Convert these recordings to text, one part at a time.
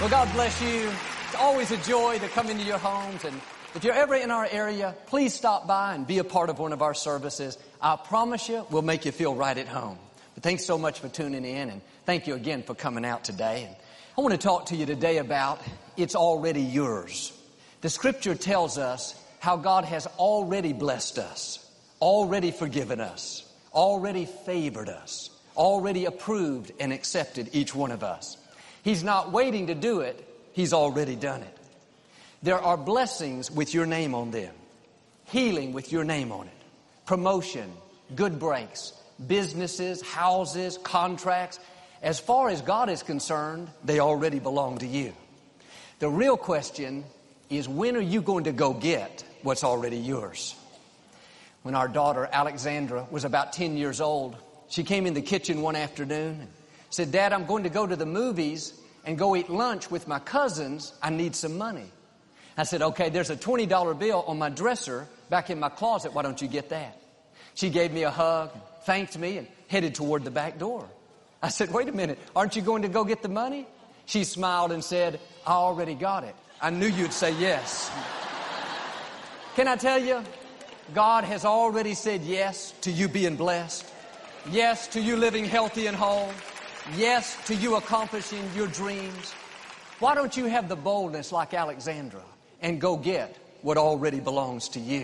Well, God bless you. It's always a joy to come into your homes. And if you're ever in our area, please stop by and be a part of one of our services. I promise you, we'll make you feel right at home. But thanks so much for tuning in, and thank you again for coming out today. And I want to talk to you today about it's already yours. The scripture tells us how God has already blessed us, already forgiven us, already favored us, already approved and accepted each one of us. He's not waiting to do it. He's already done it. There are blessings with your name on them. Healing with your name on it. Promotion, good breaks, businesses, houses, contracts. As far as God is concerned, they already belong to you. The real question is, when are you going to go get what's already yours? When our daughter Alexandra was about 10 years old, she came in the kitchen one afternoon and said, "Dad, I'm going to go to the movies and go eat lunch with my cousins. I need some money." I said, "Okay, there's a $20 bill on my dresser back in my closet. Why don't you get that?" She gave me a hug, thanked me, and headed toward the back door. I said, "Wait a minute, aren't you going to go get the money?" She smiled and said, "I already got it." I knew you'd say yes. Can I tell you, God has already said yes to you being blessed. Yes to you living healthy and whole. Yes to you accomplishing your dreams. Why don't you have the boldness like Alexandra and go get what already belongs to you?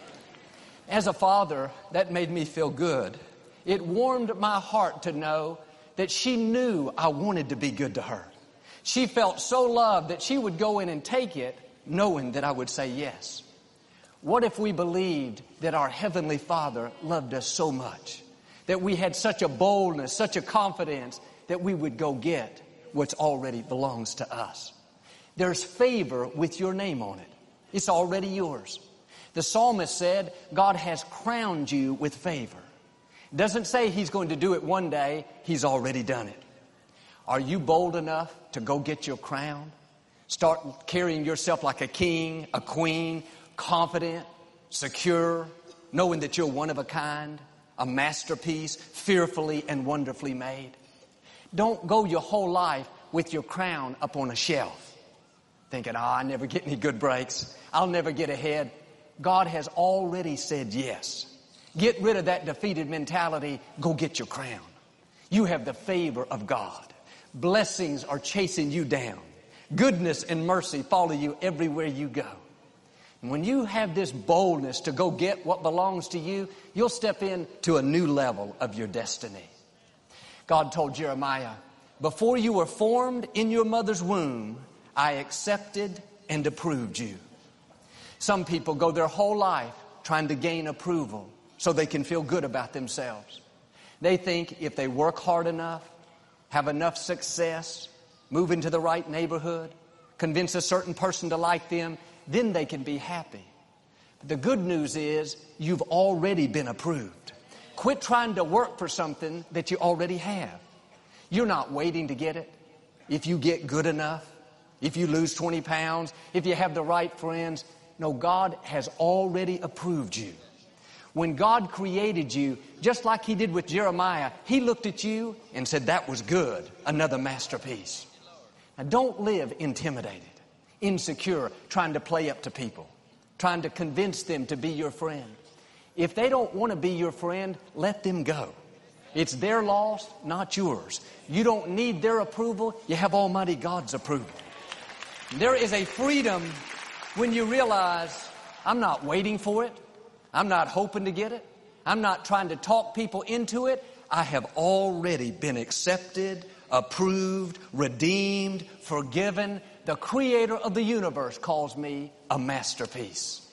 As a father, that made me feel good. It warmed my heart to know that she knew I wanted to be good to her. She felt so loved that she would go in and take it knowing that I would say yes. What if we believed that our Heavenly Father loved us so much, that we had such a boldness, such a confidence that we would go get what's already belongs to us? There's favor with your name on it. It's already yours. The psalmist said, God has crowned you with favor. It doesn't say He's going to do it one day. He's already done it. Are you bold enough to go get your crown? Start carrying yourself like a king, a queen, confident, secure, knowing that you're one of a kind, a masterpiece, fearfully and wonderfully made. Don't go your whole life with your crown up on a shelf, thinking, I never get any good breaks. I'll never get ahead. God has already said yes. Get rid of that defeated mentality. Go get your crown. You have the favor of God. Blessings are chasing you down. Goodness and mercy follow you everywhere you go. And when you have this boldness to go get what belongs to you, you'll step into a new level of your destiny. God told Jeremiah, before you were formed in your mother's womb, I accepted and approved you. Some people go their whole life trying to gain approval so they can feel good about themselves. They think if they work hard enough, have enough success, move into the right neighborhood, convince a certain person to like them, then they can be happy. But the good news is you've already been approved. Quit trying to work for something that you already have. You're not waiting to get it. If you get good enough, if you lose 20 pounds, if you have the right friends, no, God has already approved you. When God created you, just like He did with Jeremiah, He looked at you and said, that was good, another masterpiece. Now don't live intimidated, insecure, trying to play up to people, trying to convince them to be your friend. If they don't want to be your friend, let them go. It's their loss, not yours. You don't need their approval. You have Almighty God's approval. There is a freedom when you realize, I'm not waiting for it. I'm not hoping to get it. I'm not trying to talk people into it. I have already been accepted, approved, redeemed, forgiven. The Creator of the universe calls me a masterpiece.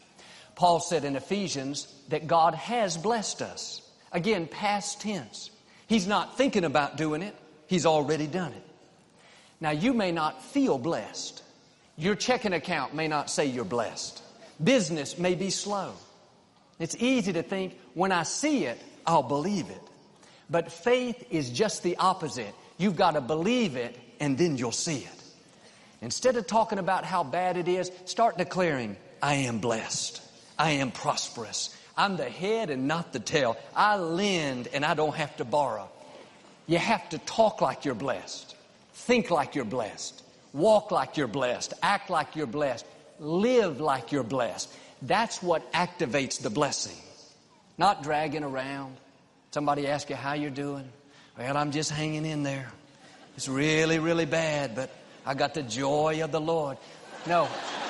Paul said in Ephesians that God has blessed us. Again, past tense. He's not thinking about doing it. He's already done it. Now, you may not feel blessed. Your checking account may not say you're blessed. Business may be slow. It's easy to think, when I see it, I'll believe it. But faith is just the opposite. You've got to believe it, and then you'll see it. Instead of talking about how bad it is, start declaring, I am blessed. I am prosperous. I'm the head and not the tail. I lend and I don't have to borrow. You have to talk like you're blessed. Think like you're blessed. Walk like you're blessed. Act like you're blessed. Live like you're blessed. That's what activates the blessing. Not dragging around. Somebody asks you how you're doing. Well, I'm just hanging in there. It's really, really bad, but I got the joy of the Lord. No.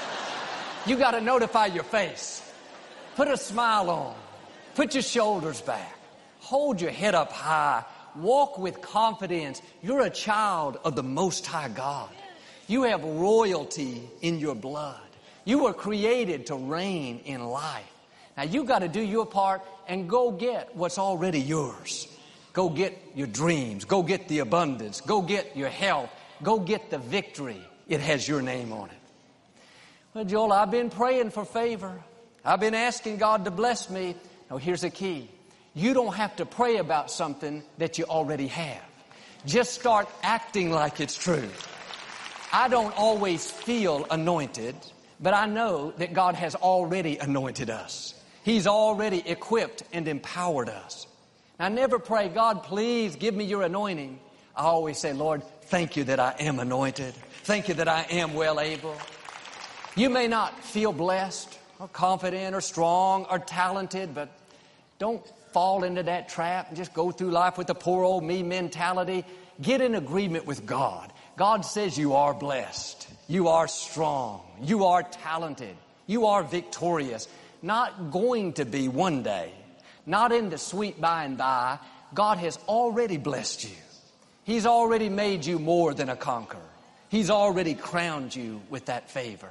You got to notify your face. Put a smile on. Put your shoulders back. Hold your head up high. Walk with confidence. You're a child of the Most High God. You have royalty in your blood. You were created to reign in life. Now you got to do your part and go get what's already yours. Go get your dreams. Go get the abundance. Go get your health. Go get the victory. It has your name on it. Well, Joel, I've been praying for favor. I've been asking God to bless me. Now, here's the key. You don't have to pray about something that you already have. Just start acting like it's true. I don't always feel anointed, but I know that God has already anointed us. He's already equipped and empowered us. I never pray, God, please give me your anointing. I always say, Lord, thank you that I am anointed. Thank you that I am well able. You may not feel blessed or confident or strong or talented, but don't fall into that trap and just go through life with the poor old me mentality. Get in agreement with God. God says you are blessed. You are strong. You are talented. You are victorious. Not going to be one day. Not in the sweet by and by. God has already blessed you. He's already made you more than a conqueror. He's already crowned you with that favor.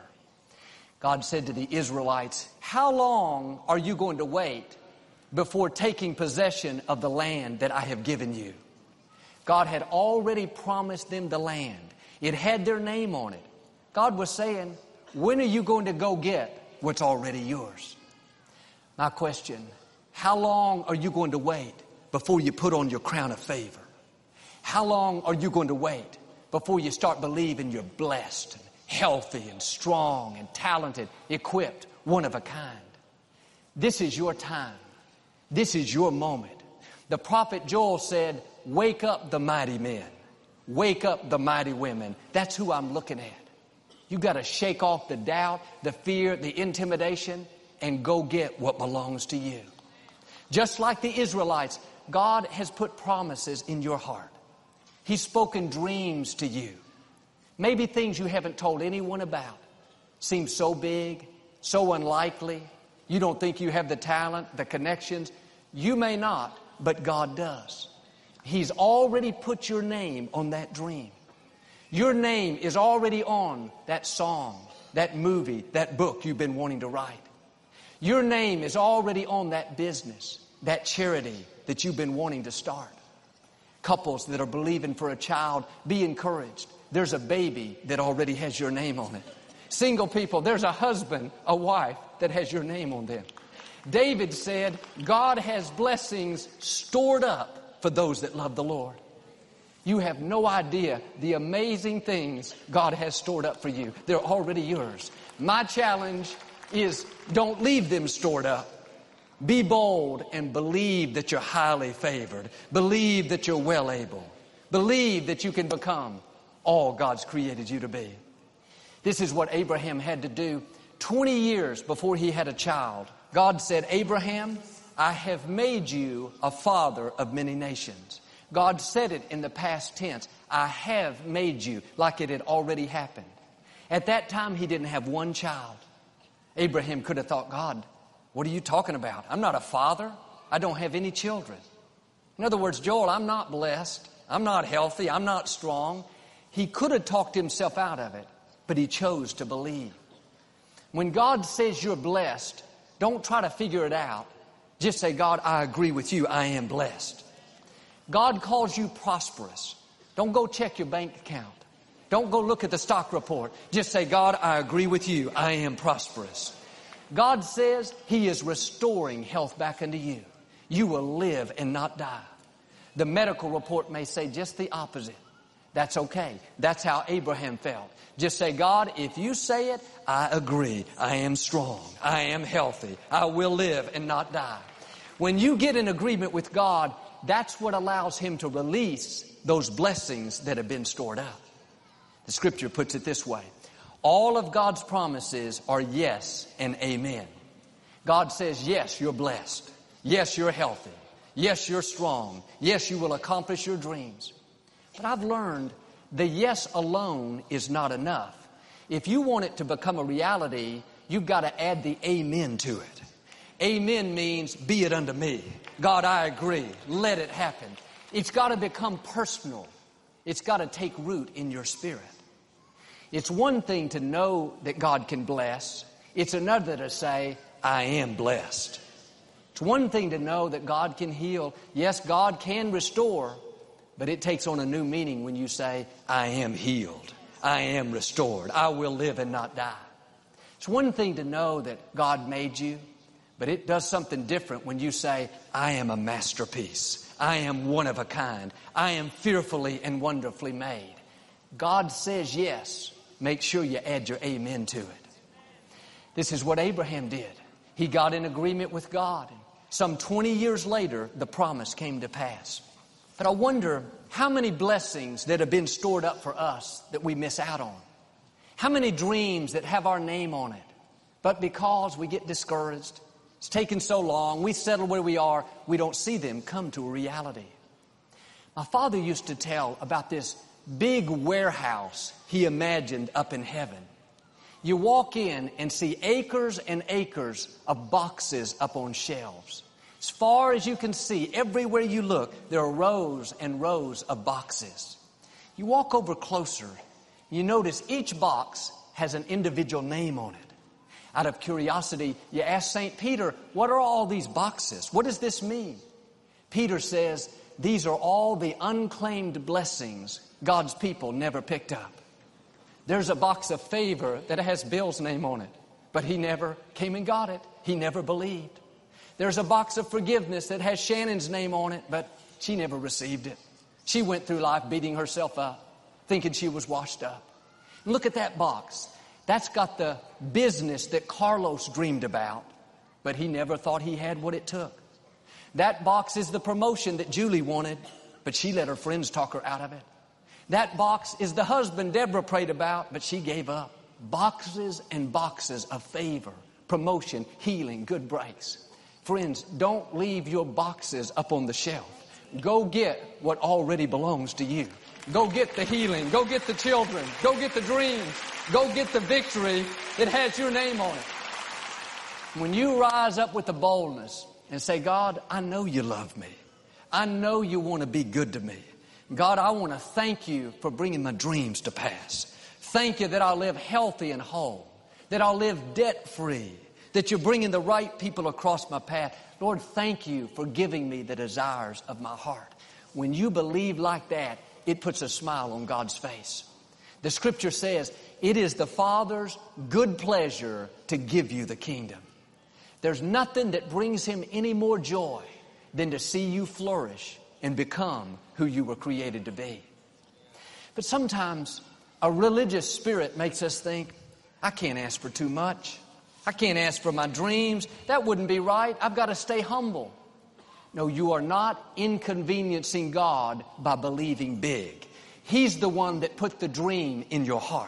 God said to the Israelites, how long are you going to wait before taking possession of the land that I have given you? God had already promised them the land. It had their name on it. God was saying, when are you going to go get what's already yours? My question, how long are you going to wait before you put on your crown of favor? How long are you going to wait before you start believing you're blessed and healthy and strong and talented, equipped, one of a kind? This is your time. This is your moment. The prophet Joel said, wake up the mighty men. Wake up the mighty women. That's who I'm looking at. You got to shake off the doubt, the fear, the intimidation, and go get what belongs to you. Just like the Israelites, God has put promises in your heart. He's spoken dreams to you. Maybe things you haven't told anyone about. Seem so big, so unlikely. You don't think you have the talent, the connections. You may not, but God does. He's already put your name on that dream. Your name is already on that song, that movie, that book you've been wanting to write. Your name is already on that business, that charity that you've been wanting to start. Couples that are believing for a child, be encouraged. There's a baby that already has your name on it. Single people, there's a husband, a wife that has your name on them. David said, God has blessings stored up for those that love the Lord. You have no idea the amazing things God has stored up for you. They're already yours. My challenge is don't leave them stored up. Be bold and believe that you're highly favored. Believe that you're well able. Believe that you can become all God's created you to be. This is what Abraham had to do 20 years before he had a child. God said, Abraham, I have made you a father of many nations. God said it in the past tense. I have made you, like it had already happened. At that time, he didn't have one child. Abraham could have thought, God, what are you talking about? I'm not a father. I don't have any children. In other words, Joel, I'm not blessed. I'm not healthy. I'm not strong. He could have talked himself out of it, but he chose to believe. When God says you're blessed, don't try to figure it out. Just say, God, I agree with you. I am blessed. God calls you prosperous. Don't go check your bank account. Don't go look at the stock report. Just say, God, I agree with you. I am prosperous. God says He is restoring health back into you. You will live and not die. The medical report may say just the opposite. That's okay. That's how Abraham felt. Just say, God, if you say it, I agree. I am strong. I am healthy. I will live and not die. When you get in agreement with God, that's what allows Him to release those blessings that have been stored up. The Scripture puts it this way. All of God's promises are yes and amen. God says, yes, you're blessed. Yes, you're healthy. Yes, you're strong. Yes, you will accomplish your dreams. But I've learned the yes alone is not enough. If you want it to become a reality, you've got to add the amen to it. Amen means, be it unto me. God, I agree. Let it happen. It's got to become personal. It's got to take root in your spirit. It's one thing to know that God can bless. It's another to say, I am blessed. It's one thing to know that God can heal. Yes, God can restore, but it takes on a new meaning when you say, I am healed. I am restored. I will live and not die. It's one thing to know that God made you, but it does something different when you say, I am a masterpiece. I am one of a kind. I am fearfully and wonderfully made. God says yes. Make sure you add your amen to it. This is what Abraham did. He got in agreement with God. Some 20 years later, the promise came to pass. But I wonder how many blessings that have been stored up for us that we miss out on. How many dreams that have our name on it, but because we get discouraged, it's taken so long, we settle where we are, we don't see them come to a reality. My father used to tell about this big warehouse he imagined up in heaven. You walk in and see acres and acres of boxes up on shelves. As far as you can see, everywhere you look, there are rows and rows of boxes. You walk over closer, you notice each box has an individual name on it. Out of curiosity, you ask St. Peter, what are all these boxes? What does this mean? Peter says, these are all the unclaimed blessings God's people never picked up. There's a box of favor that has Bill's name on it, but he never came and got it. He never believed. There's a box of forgiveness that has Shannon's name on it, but she never received it. She went through life beating herself up, thinking she was washed up. And look at that box. That's got the business that Carlos dreamed about, but he never thought he had what it took. That box is the promotion that Julie wanted, but she let her friends talk her out of it. That box is the husband Deborah prayed about, but she gave up. Boxes and boxes of favor, promotion, healing, good breaks. Friends, don't leave your boxes up on the shelf. Go get what already belongs to you. Go get the healing. Go get the children. Go get the dreams. Go get the victory that has your name on it. When you rise up with the boldness and say, God, I know you love me. I know you want to be good to me. God, I want to thank you for bringing my dreams to pass. Thank you that I'll live healthy and whole, that I'll live debt-free, that you're bringing the right people across my path. Lord, thank you for giving me the desires of my heart. When you believe like that, it puts a smile on God's face. The Scripture says, it is the Father's good pleasure to give you the kingdom. There's nothing that brings him any more joy than to see you flourish and become who you were created to be. But sometimes a religious spirit makes us think, I can't ask for too much. I can't ask for my dreams. That wouldn't be right. I've got to stay humble. No, you are not inconveniencing God by believing big. He's the one that put the dream in your heart.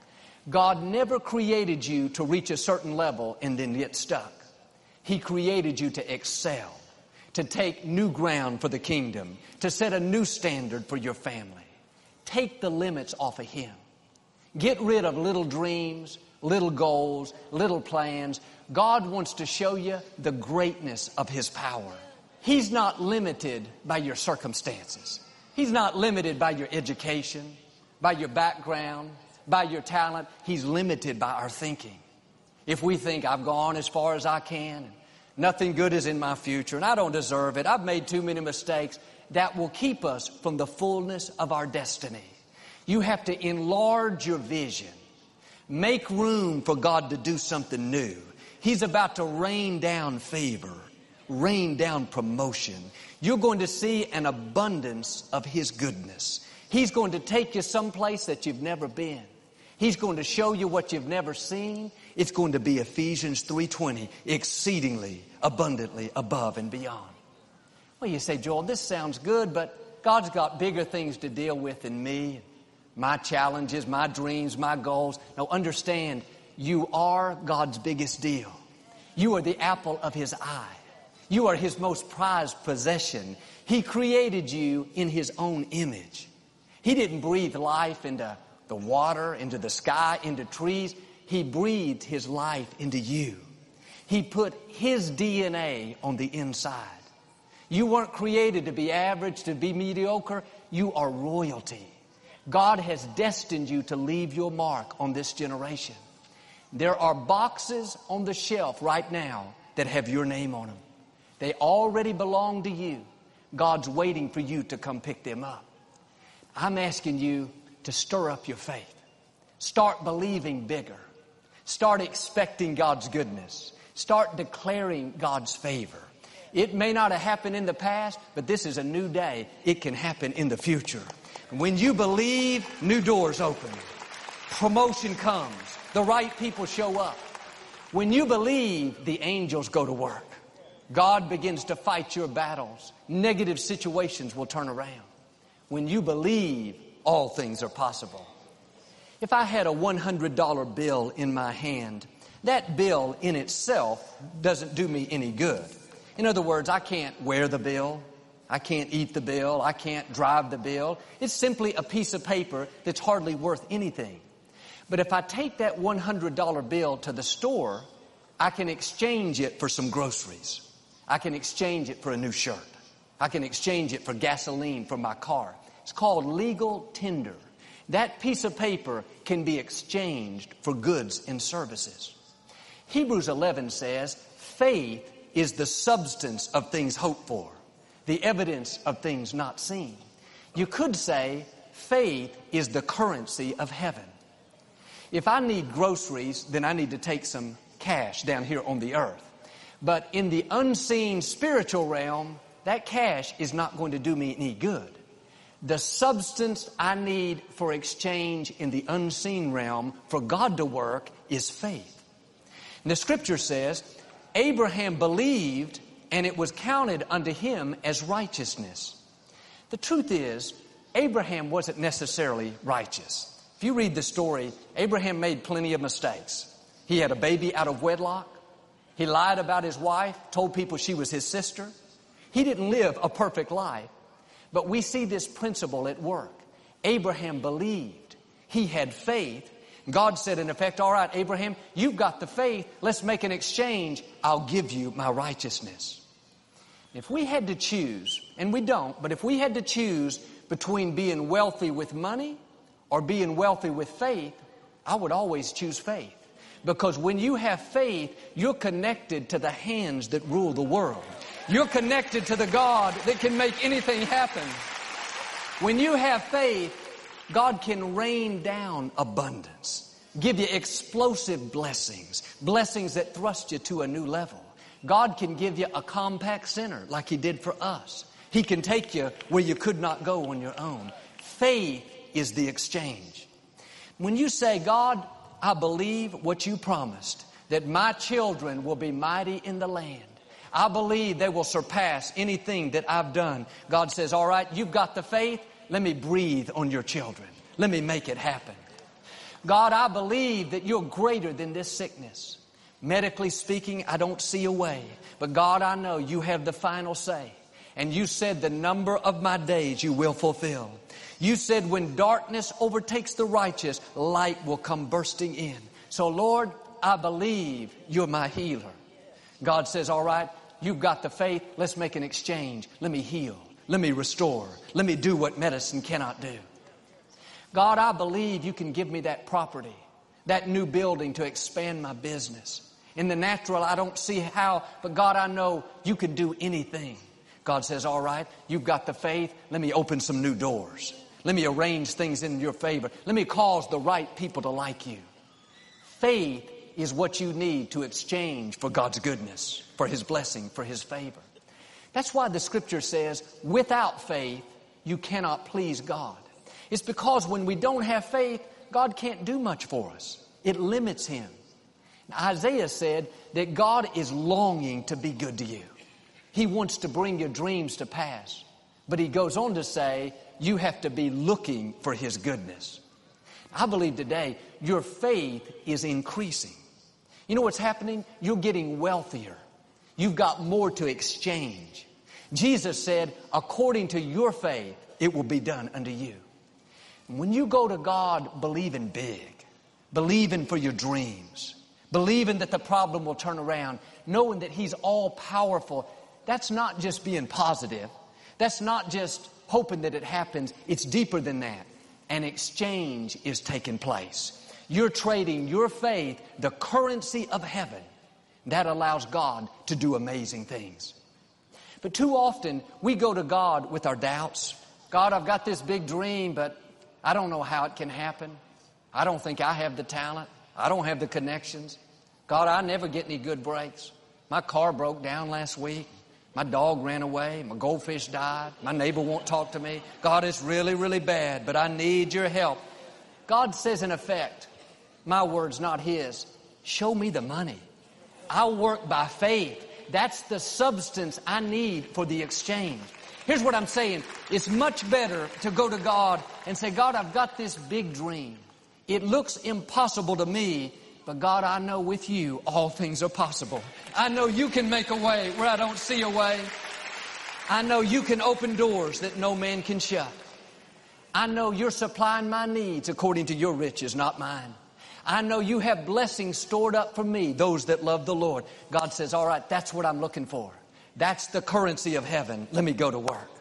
God never created you to reach a certain level and then get stuck. He created you to excel, to take new ground for the kingdom, to set a new standard for your family. Take the limits off of Him. Get rid of little dreams, little goals, little plans. God wants to show you the greatness of His power. He's not limited by your circumstances. He's not limited by your education, by your background, by your talent. He's limited by our thinking. If we think, I've gone as far as I can, and nothing good is in my future, and I don't deserve it, I've made too many mistakes, that will keep us from the fullness of our destiny. You have to enlarge your vision. Make room for God to do something new. He's about to rain down favor, rain down promotion. You're going to see an abundance of His goodness. He's going to take you someplace that you've never been. He's going to show you what you've never seen. It's going to be Ephesians 3:20, exceedingly, abundantly, above and beyond. Well, you say, Joel, this sounds good, but God's got bigger things to deal with than me. my challenges, my dreams, my goals. No, understand, you are God's biggest deal. You are the apple of His eye. You are His most prized possession. He created you in His own image. He didn't breathe life into the water, into the sky, into trees. He breathed His life into you. He put His DNA on the inside. You weren't created to be average, to be mediocre. You are royalty. God has destined you to leave your mark on this generation. There are boxes on the shelf right now that have your name on them. They already belong to you. God's waiting for you to come pick them up. I'm asking you to stir up your faith. Start believing bigger. Start expecting God's goodness. Start declaring God's favor. It may not have happened in the past, but this is a new day. It can happen in the future. When you believe, new doors open. Promotion comes. The right people show up. When you believe, the angels go to work. God begins to fight your battles. Negative situations will turn around. When you believe, all things are possible. If I had a $100 bill in my hand, that bill in itself doesn't do me any good. In other words, I can't wear the bill. I can't eat the bill. I can't drive the bill. It's simply a piece of paper that's hardly worth anything. But if I take that $100 bill to the store, I can exchange it for some groceries. I can exchange it for a new shirt. I can exchange it for gasoline for my car. It's called legal tender. That piece of paper can be exchanged for goods and services. Hebrews 11 says, faith is the substance of things hoped for, the evidence of things not seen. You could say faith is the currency of heaven. If I need groceries, then I need to take some cash down here on the earth. But in the unseen spiritual realm, that cash is not going to do me any good. The substance I need for exchange in the unseen realm for God to work is faith. And the scripture says, Abraham believed and it was counted unto him as righteousness. The truth is, Abraham wasn't necessarily righteous. If you read the story, Abraham made plenty of mistakes. He had a baby out of wedlock. He lied about his wife, told people she was his sister. He didn't live a perfect life. But we see this principle at work. Abraham believed. He had faith. God said, in effect, all right, Abraham, you've got the faith. Let's make an exchange. I'll give you my righteousness. If we had to choose, and we don't, but if we had to choose between being wealthy with money or being wealthy with faith, I would always choose faith. Because when you have faith, you're connected to the hands that rule the world. You're connected to the God that can make anything happen. When you have faith, God can rain down abundance, give you explosive blessings, blessings that thrust you to a new level. God can give you a compact center like He did for us. He can take you where you could not go on your own. Faith is the exchange. When you say, God, I believe what you promised, that my children will be mighty in the land. I believe they will surpass anything that I've done. God says, all right, you've got the faith. Let me breathe on your children. Let me make it happen. God, I believe that you're greater than this sickness. Medically speaking, I don't see a way. But God, I know you have the final say. And you said the number of my days you will fulfill. You said when darkness overtakes the righteous, light will come bursting in. So Lord, I believe you're my healer. God says, all right, you've got the faith. Let's make an exchange. Let me heal. Let me restore. Let me do what medicine cannot do. God, I believe you can give me that property, that new building to expand my business. In the natural, I don't see how, but God, I know you can do anything. God says, all right, you've got the faith. Let me open some new doors. Let me arrange things in your favor. Let me cause the right people to like you. Faith is what you need to exchange for God's goodness, for His blessing, for His favor. That's why the scripture says, without faith, you cannot please God. It's because when we don't have faith, God can't do much for us. It limits Him. Isaiah said that God is longing to be good to you. He wants to bring your dreams to pass. But He goes on to say, you have to be looking for His goodness. I believe today your faith is increasing. You know what's happening? You're getting wealthier. You've got more to exchange. Jesus said, according to your faith, it will be done unto you. When you go to God believing big, believing for your dreams, believing that the problem will turn around, knowing that He's all powerful, that's not just being positive. That's not just hoping that it happens. It's deeper than that. An exchange is taking place. You're trading your faith, the currency of heaven. That allows God to do amazing things. But too often, we go to God with our doubts. God, I've got this big dream, but I don't know how it can happen. I don't think I have the talent. I don't have the connections. God, I never get any good breaks. My car broke down last week. My dog ran away. My goldfish died. My neighbor won't talk to me. God, it's really, really bad, but I need your help. God says in effect, my word's not His. Show me the money. I'll work by faith. That's the substance I need for the exchange. Here's what I'm saying. It's much better to go to God and say, God, I've got this big dream. It looks impossible to me, but God, I know with you all things are possible. I know you can make a way where I don't see a way. I know you can open doors that no man can shut. I know you're supplying my needs according to your riches, not mine. I know you have blessings stored up for me, those that love the Lord. God says, all right, that's what I'm looking for. That's the currency of heaven. Let me go to work.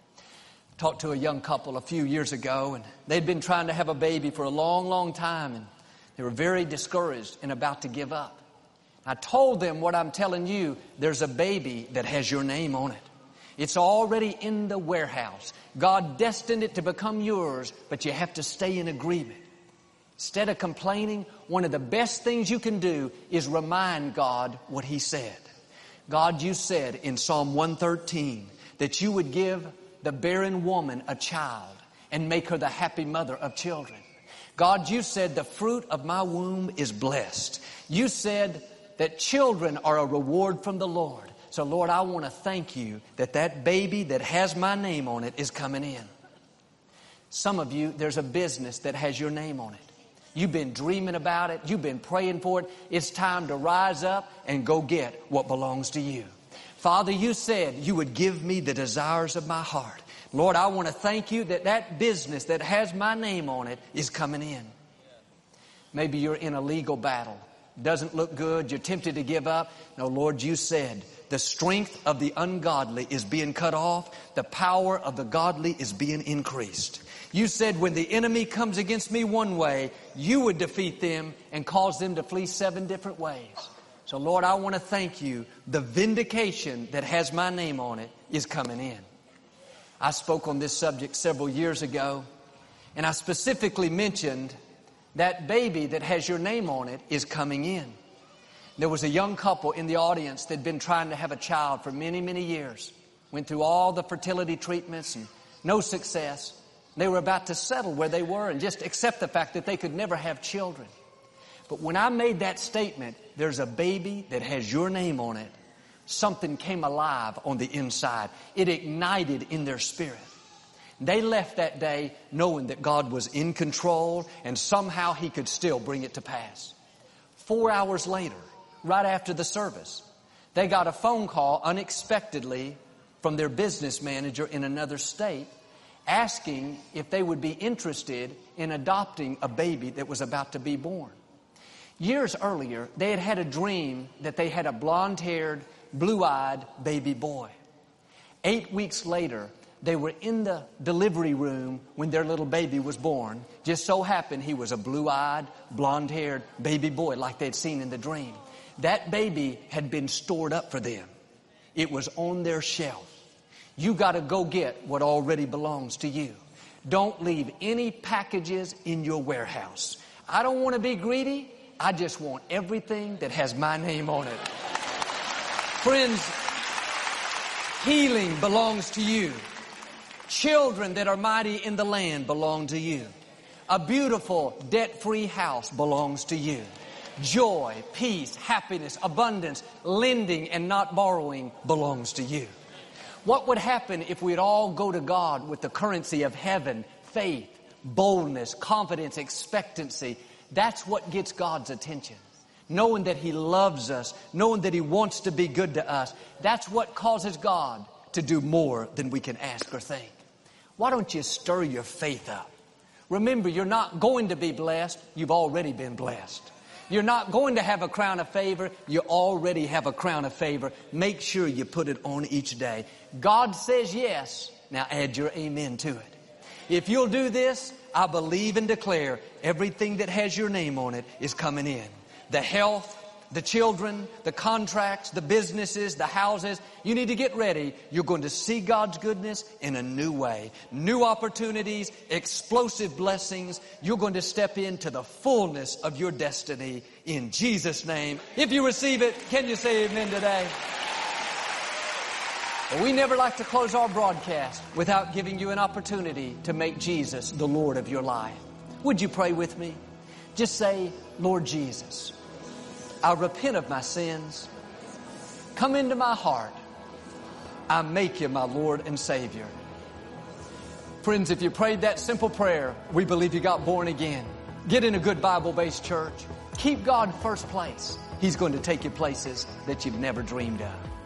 Talked to a young couple a few years ago, and they'd been trying to have a baby for a long, long time, and they were very discouraged and about to give up. I told them what I'm telling you, there's a baby that has your name on it. It's already in the warehouse. God destined it to become yours, but you have to stay in agreement. Instead of complaining, one of the best things you can do is remind God what He said. God, you said in Psalm 113 that you would give the barren woman a child and make her the happy mother of children. God, you said the fruit of my womb is blessed. You said that children are a reward from the Lord. So Lord, I want to thank you that that baby that has my name on it is coming in. Some of you, there's a business that has your name on it. You've been dreaming about it. You've been praying for it. It's time to rise up and go get what belongs to you. Father, you said you would give me the desires of my heart. Lord, I want to thank you that that business that has my name on it is coming in. Maybe you're in a legal battle. Doesn't look good. You're tempted to give up. No, Lord, you said the strength of the ungodly is being cut off. The power of the godly is being increased. You said when the enemy comes against me one way, you would defeat them and cause them to flee 7 different ways. So Lord, I want to thank you. The vindication that has my name on it is coming in. I spoke on this subject several years ago, and I specifically mentioned that baby that has your name on it is coming in. There was a young couple in the audience that had been trying to have a child for many, many years. Went through all the fertility treatments and no success. They were about to settle where they were and just accept the fact that they could never have children. But when I made that statement, there's a baby that has your name on it, something came alive on the inside. It ignited in their spirit. They left that day knowing that God was in control and somehow He could still bring it to pass. 4 hours later, right after the service, they got a phone call unexpectedly from their business manager in another state asking if they would be interested in adopting a baby that was about to be born. Years earlier, they had had a dream that they had a blonde-haired, blue-eyed baby boy. 8 weeks later, they were in the delivery room when their little baby was born. Just so happened he was a blue-eyed, blonde-haired baby boy like they'd seen in the dream. That baby had been stored up for them. It was on their shelf. You got to go get what already belongs to you. Don't leave any packages in your warehouse. I don't want to be greedy. I just want everything that has my name on it. Friends, healing belongs to you. Children that are mighty in the land belong to you. A beautiful, debt-free house belongs to you. Joy, peace, happiness, abundance, lending and not borrowing belongs to you. What would happen if we'd all go to God with the currency of heaven, faith, boldness, confidence, expectancy? That's what gets God's attention. Knowing that He loves us, knowing that He wants to be good to us. That's what causes God to do more than we can ask or think. Why don't you stir your faith up? Remember, you're not going to be blessed. You've already been blessed. You're not going to have a crown of favor. You already have a crown of favor. Make sure you put it on each day. God says yes. Now add your amen to it. If you'll do this, I believe and declare everything that has your name on it is coming in. The health, the children, the contracts, the businesses, the houses. You need to get ready. You're going to see God's goodness in a new way. New opportunities, explosive blessings. You're going to step into the fullness of your destiny in Jesus' name. If you receive it, can you say amen today? Well, we never like to close our broadcast without giving you an opportunity to make Jesus the Lord of your life. Would you pray with me? Just say, Lord Jesus, I repent of my sins. Come into my heart. I make you my Lord and Savior. Friends, if you prayed that simple prayer, we believe you got born again. Get in a good Bible-based church. Keep God first place. He's going to take you places that you've never dreamed of.